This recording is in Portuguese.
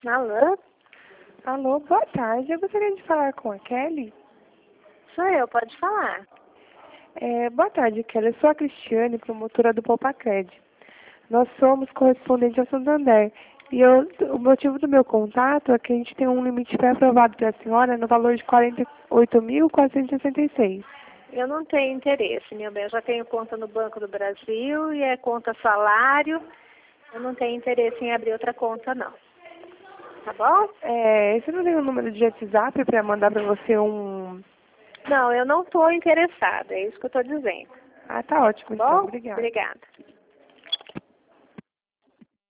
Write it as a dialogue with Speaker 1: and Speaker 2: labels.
Speaker 1: Alô?
Speaker 2: Alô, boa tarde. Eu gostaria de falar com a Kelly.
Speaker 1: Sou eu, pode falar.
Speaker 2: Boa tarde, Kelly. Eu sou a Cristiane, promotora do Poupacred. Nós somos correspondentes ao Santander. E o motivo do meu contato é que a gente tem um limite pré-aprovado para a senhora no valor de R$ 48.466.
Speaker 1: Eu não tenho interesse, meu bem. Eu já tenho conta no Banco do Brasil e é conta salário. Eu não tenho interesse em abrir outra conta, não. Tá bom?
Speaker 2: Você não tem um número de WhatsApp para mandar para você um...
Speaker 1: Não, eu não estou interessada. É isso que eu estou dizendo.
Speaker 2: Ah, tá ótimo,
Speaker 1: Tá
Speaker 2: então.
Speaker 1: bom?
Speaker 2: Obrigada.
Speaker 1: Obrigada.